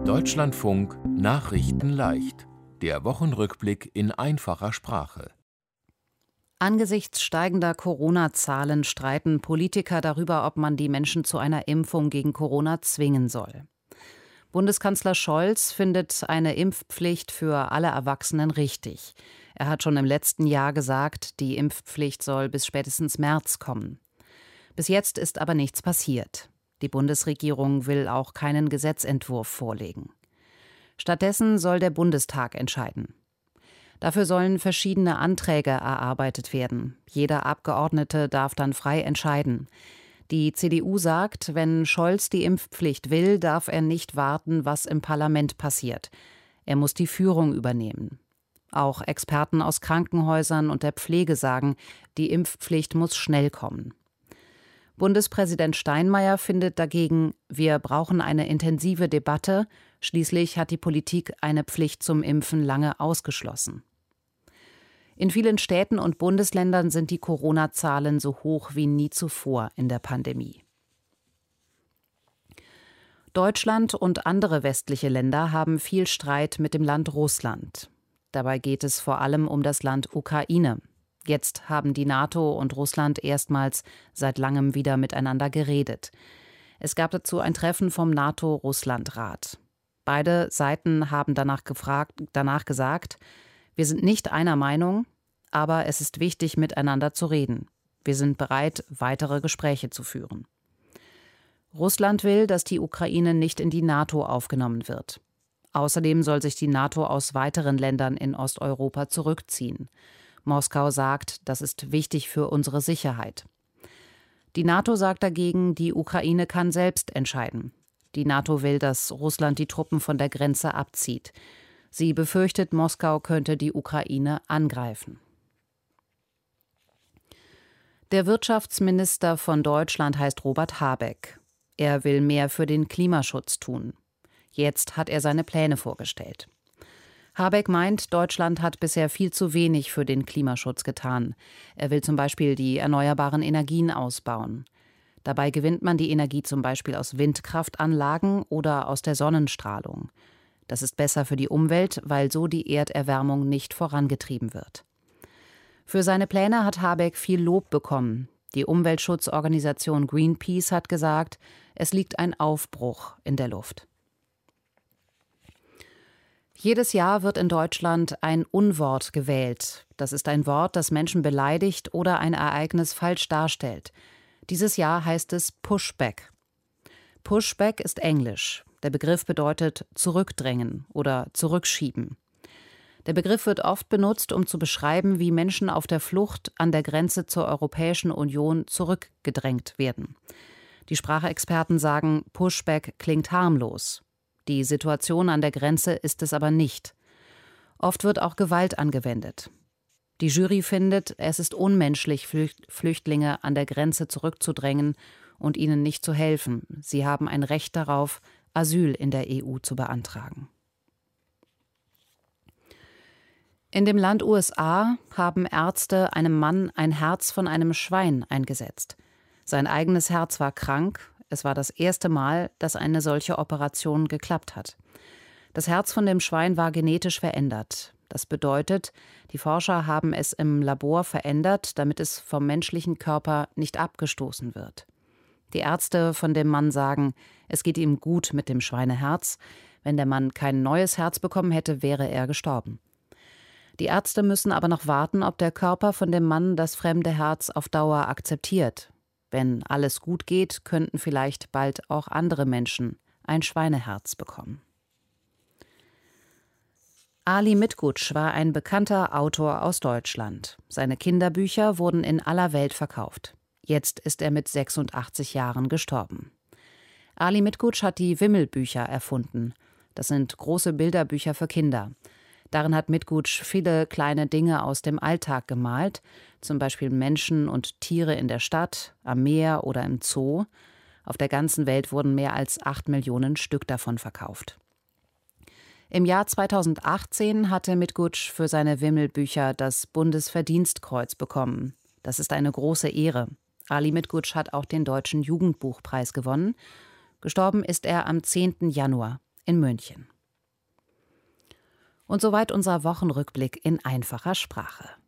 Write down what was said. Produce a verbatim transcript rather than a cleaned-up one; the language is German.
Deutschlandfunk Nachrichten leicht. Der Wochenrückblick in einfacher Sprache. Angesichts steigender Corona-Zahlen streiten Politiker darüber, ob man die Menschen zu einer Impfung gegen Corona zwingen soll. Bundeskanzler Scholz findet eine Impfpflicht für alle Erwachsenen richtig. Er hat schon im letzten Jahr gesagt, die Impfpflicht soll bis spätestens März kommen. Bis jetzt ist aber nichts passiert. Die Bundesregierung will auch keinen Gesetzentwurf vorlegen. Stattdessen soll der Bundestag entscheiden. Dafür sollen verschiedene Anträge erarbeitet werden. Jeder Abgeordnete darf dann frei entscheiden. Die C D U sagt, wenn Scholz die Impfpflicht will, darf er nicht warten, was im Parlament passiert. Er muss die Führung übernehmen. Auch Experten aus Krankenhäusern und der Pflege sagen, die Impfpflicht muss schnell kommen. Bundespräsident Steinmeier findet dagegen, wir brauchen eine intensive Debatte. Schließlich hat die Politik eine Pflicht zum Impfen lange ausgeschlossen. In vielen Städten und Bundesländern sind die Corona-Zahlen so hoch wie nie zuvor in der Pandemie. Deutschland und andere westliche Länder haben viel Streit mit dem Land Russland. Dabei geht es vor allem um das Land Ukraine. Jetzt haben die NATO und Russland erstmals seit langem wieder miteinander geredet. Es gab dazu ein Treffen vom NATO-Russland-Rat. Beide Seiten haben danach, gefragt, danach gesagt, wir sind nicht einer Meinung, aber es ist wichtig, miteinander zu reden. Wir sind bereit, weitere Gespräche zu führen. Russland will, dass die Ukraine nicht in die NATO aufgenommen wird. Außerdem soll sich die NATO aus weiteren Ländern in Osteuropa zurückziehen. Moskau sagt, das ist wichtig für unsere Sicherheit. Die NATO sagt dagegen, die Ukraine kann selbst entscheiden. Die NATO will, dass Russland die Truppen von der Grenze abzieht. Sie befürchtet, Moskau könnte die Ukraine angreifen. Der Wirtschaftsminister von Deutschland heißt Robert Habeck. Er will mehr für den Klimaschutz tun. Jetzt hat er seine Pläne vorgestellt. Habeck meint, Deutschland hat bisher viel zu wenig für den Klimaschutz getan. Er will zum Beispiel die erneuerbaren Energien ausbauen. Dabei gewinnt man die Energie zum Beispiel aus Windkraftanlagen oder aus der Sonnenstrahlung. Das ist besser für die Umwelt, weil so die Erderwärmung nicht vorangetrieben wird. Für seine Pläne hat Habeck viel Lob bekommen. Die Umweltschutzorganisation Greenpeace hat gesagt, es liegt ein Aufbruch in der Luft. Jedes Jahr wird in Deutschland ein Unwort gewählt. Das ist ein Wort, das Menschen beleidigt oder ein Ereignis falsch darstellt. Dieses Jahr heißt es Pushback. Pushback ist Englisch. Der Begriff bedeutet zurückdrängen oder zurückschieben. Der Begriff wird oft benutzt, um zu beschreiben, wie Menschen auf der Flucht an der Grenze zur Europäischen Union zurückgedrängt werden. Die Sprachexperten sagen, Pushback klingt harmlos. Die Situation an der Grenze ist es aber nicht. Oft wird auch Gewalt angewendet. Die Jury findet, es ist unmenschlich, Flüchtlinge an der Grenze zurückzudrängen und ihnen nicht zu helfen. Sie haben ein Recht darauf, Asyl in der E U zu beantragen. In dem Land U S A haben Ärzte einem Mann ein Herz von einem Schwein eingesetzt. Sein eigenes Herz war krank. Es war das erste Mal, dass eine solche Operation geklappt hat. Das Herz von dem Schwein war genetisch verändert. Das bedeutet, die Forscher haben es im Labor verändert, damit es vom menschlichen Körper nicht abgestoßen wird. Die Ärzte von dem Mann sagen, es geht ihm gut mit dem Schweineherz. Wenn der Mann kein neues Herz bekommen hätte, wäre er gestorben. Die Ärzte müssen aber noch warten, ob der Körper von dem Mann das fremde Herz auf Dauer akzeptiert. Wenn alles gut geht, könnten vielleicht bald auch andere Menschen ein Schweineherz bekommen. Ali Mitgutsch war ein bekannter Autor aus Deutschland. Seine Kinderbücher wurden in aller Welt verkauft. Jetzt ist er mit sechsundachtzig Jahren gestorben. Ali Mitgutsch hat die Wimmelbücher erfunden. Das sind große Bilderbücher für Kinder. Darin hat Mitgutsch viele kleine Dinge aus dem Alltag gemalt, zum Beispiel Menschen und Tiere in der Stadt, am Meer oder im Zoo. Auf der ganzen Welt wurden mehr als acht Millionen Stück davon verkauft. Im Jahr zweitausendachtzehn hatte Mitgutsch für seine Wimmelbücher das Bundesverdienstkreuz bekommen. Das ist eine große Ehre. Ali Mitgutsch hat auch den Deutschen Jugendbuchpreis gewonnen. Gestorben ist er am zehnten Januar. in München. Und soweit unser Wochenrückblick in einfacher Sprache.